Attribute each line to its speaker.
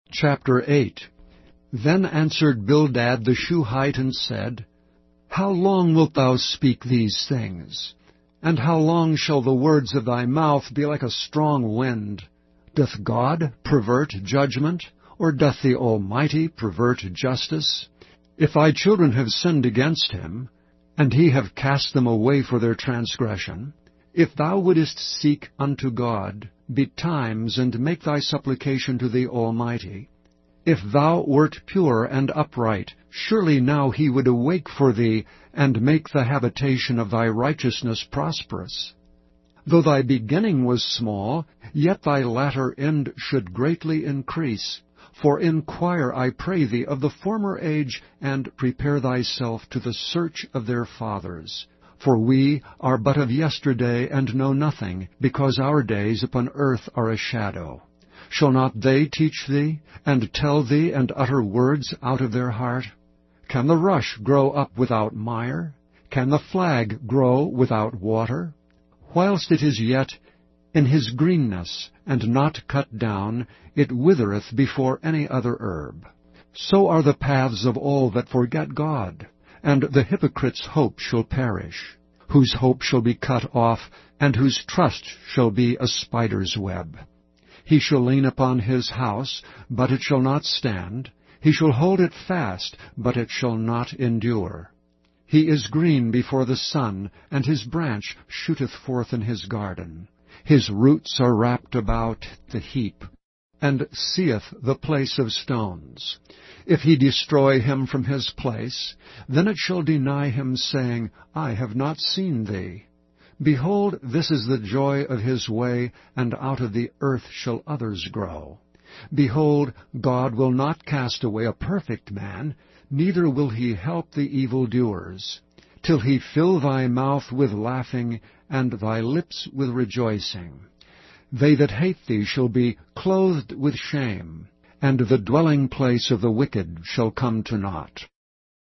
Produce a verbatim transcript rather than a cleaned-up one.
Speaker 1: Chapter eight. Then answered Bildad the Shuhite and said, How long wilt thou speak these things? And how long shall the words of thy mouth be like a strong wind? Doth God pervert judgment, or doth the Almighty pervert justice? If thy children have sinned against him, and he have cast them away for their transgression, if thou wouldest seek unto God betimes, and make thy supplication to the Almighty, if thou wert pure and upright, surely now he would awake for thee, and make the habitation of thy righteousness prosperous. Though thy beginning was small, yet thy latter end should greatly increase. For inquire, I pray thee, of the former age, and prepare thyself to the search of their fathers. For we are but of yesterday, and know nothing, because our days upon earth are a shadow. Shall not they teach thee, and tell thee, and utter words out of their heart? Can the rush grow up without mire? Can the flag grow without water? Whilst it is yet in his greenness, and not cut down, it withereth before any other herb. So are the paths of all that forget God, and the hypocrite's hope shall perish, whose hope shall be cut off, and whose trust shall be a spider's web. He shall lean upon his house, but it shall not stand. He shall hold it fast, but it shall not endure. He is green before the sun, and his branch shooteth forth in his garden. His roots are wrapped about the heap, and seeth the place of stones. If he destroy him from his place, then it shall deny him, saying, I have not seen thee. Behold, this is the joy of his way, and out of the earth shall others grow. Behold, God will not cast away a perfect man, neither will he help the evildoers, till he fill thy mouth with laughing, and thy lips with rejoicing. They that hate thee shall be clothed with shame, and the dwelling place of the wicked shall come to naught.